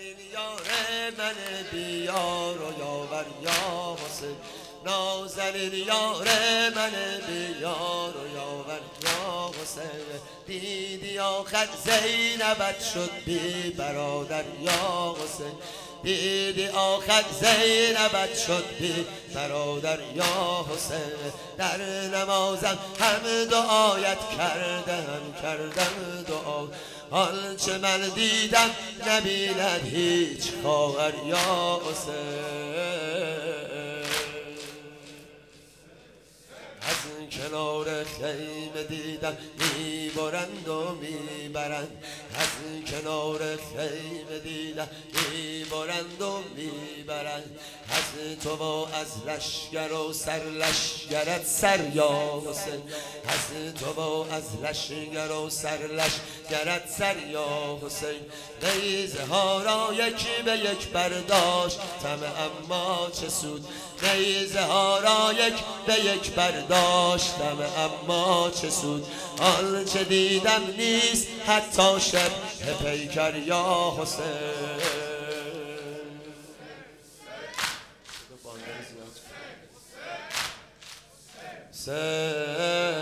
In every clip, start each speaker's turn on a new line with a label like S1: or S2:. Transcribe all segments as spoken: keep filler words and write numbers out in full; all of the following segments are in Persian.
S1: نازنین یار من بیار و یاور یا حسین نازنین یار من بیار و یاور یا حسین دیدی آخر زینبت شد بی برادر یا حسین دیدی آخر زینبت شد بی برادر یا حسین در نمازم هم دعایت کردم کردم دعا آنچه من دیدم نبیند هیچ خواهر یا حسین از کنار خیمه دیدم میبرند و میبرند از کنار خیمه دیدم میبرند و میبرند از تو و از لشگر و سر لشگرت سر یا حسین از تو و از لشگر و سر لشگرت سر یا حسین نیزه ها را یکی به یک برداشتم اما چه سود نیزه ها را یک به یک برداشتم اما چه سود آنچه دیدم نیست حتی شب پیکر یا حسین حسین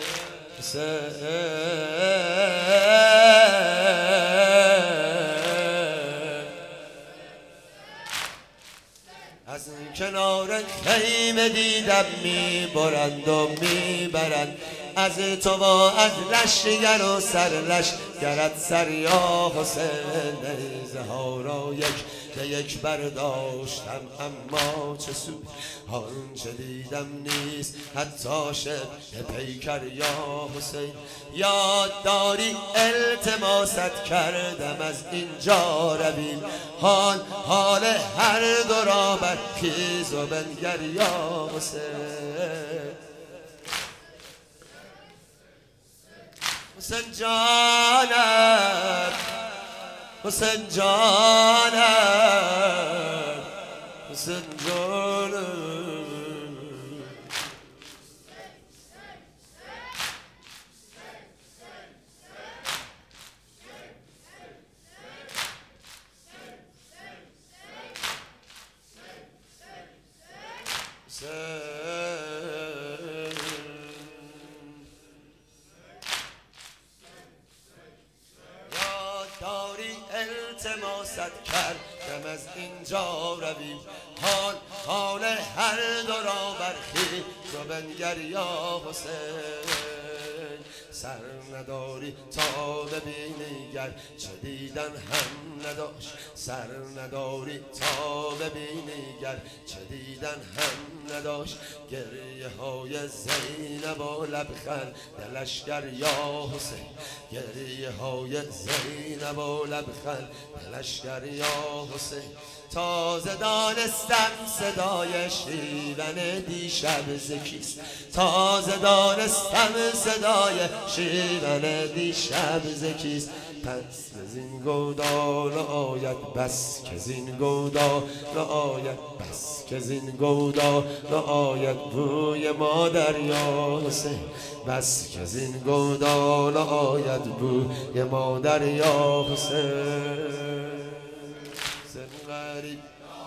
S1: از کنار خیمه دیدم میبرند و میبرند از تو و از لشگر و سر لشگرت سر یا حسین نیزه ها را یک به یک برداشتم اما چه سود آنچه دیدم نیست حتی شبه پیکر یا حسین یاد داری التماست کردم از اینجا رویم حال حال هر دو را برخیز و بنگر یا حسین حسین جانم حسین جانم حسین جانم التماست کردم از اینجا رویم حال حال هر دو را برخیز و بنگر یا حسین سر نداری تا ببینی گر چه دیدن هم نداشت سر نداری تا ببینی گر چه دیدن هم نداشت گریه های زینب و لبخند لشگر یا حسین گریه های زینب و لبخند لشگر یا حسین تازه دانستم صدای شیون دیشب زکیست تازه دانستم صدای شیون دیشب زکیست پس از این گودال آید بس که زین گودال آید بس که زین گودال آید بوی مادر یا حسین بس که زین گودال آید بوی مادر یا حسین حسین غریب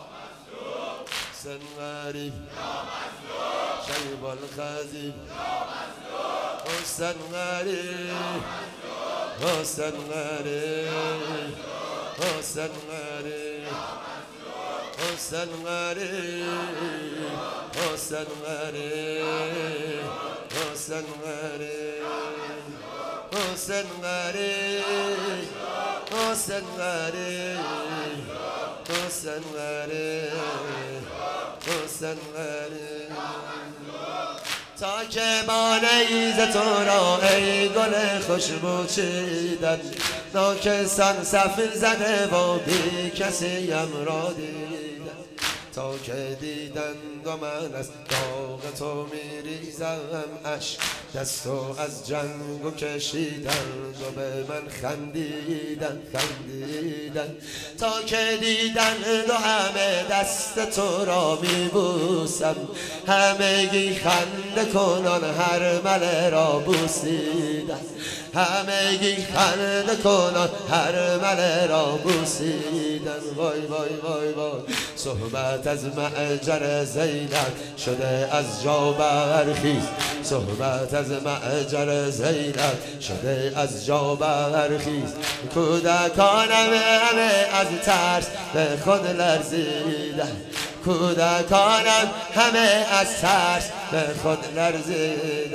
S1: حسین غریب شیب الخزیب حسین غریب حسین غریب حسین غریب حسین غریب حسین غریب حسین غریب حسین غریب حسین غریب حسین غریب حسین غریب تا که با نیز تو را ای گل خوشبو چیدن ناکسان صف زده و بی کسی ام را دیدن تا که دیدند و من از داغ تو میریزم اشک دستو از جنگ کشیدند و به من خندیدن خندیدن تا که دیدند و همه دست تو را میبوسم همگی خنده کنان هر مله را بوسیدن همگی خنده کنان هر مله را بوسیدن. وای وای وای وای صحبت از معجر زینب شده از جا برخیز، صحبت از معجر زینب شده از جا برخیز. کودکانم همه از ترس به خود لرزیدن، کودکانم همه از ترس به خود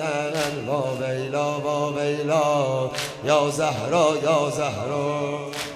S1: لرزیدن. وا ویلا وا ویلا یا زهرا یا زهرا.